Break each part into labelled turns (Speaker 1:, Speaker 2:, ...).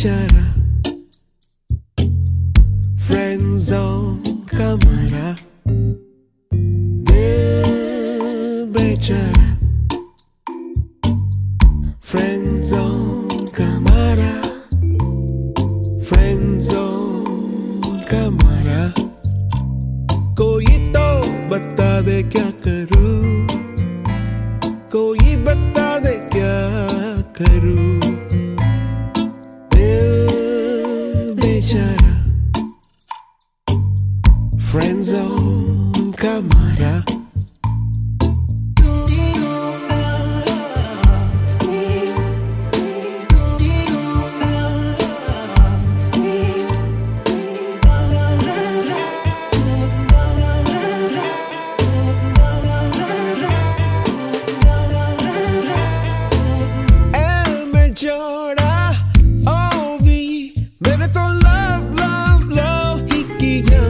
Speaker 1: बेचारा friend zone का मारा दिल बेचारा फ्रेंड जोन का मारा फ्रेंड जोन का मारा कोई तो बता दे क्या करूं कोई बता दे क्या करूं दिल बेचारा फ्रेंड जोन का मारा जोड़ा ओ भी मैंने तो लव लव लव ही किया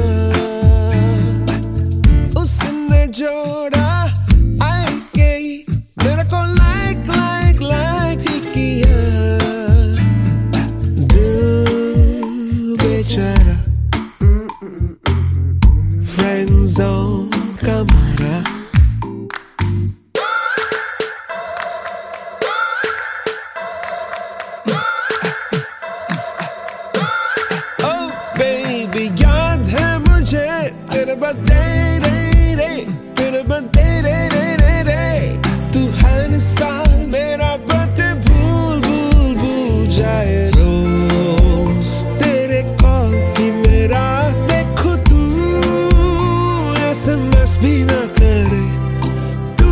Speaker 1: उसने जोड़ा आई के मेरे को लाइक लाइक लाइक ही किया दिल बेचारा फ्रेंड जोन का मारा याद है मुझे तेरे बर्थडे तू हर साल मेरा बर्थडे भूल भूल भूल जाए रोज तेरे कॉल की मेरा देखो तू SMS भी ना करे तू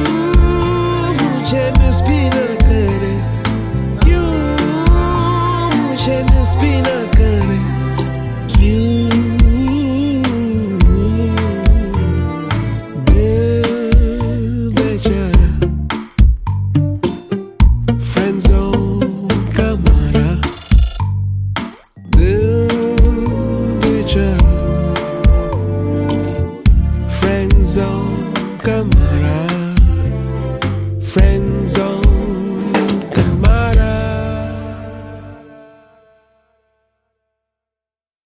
Speaker 1: मुझे मिस भी ना करे क्यों मुझे मिस भी ना करे Friend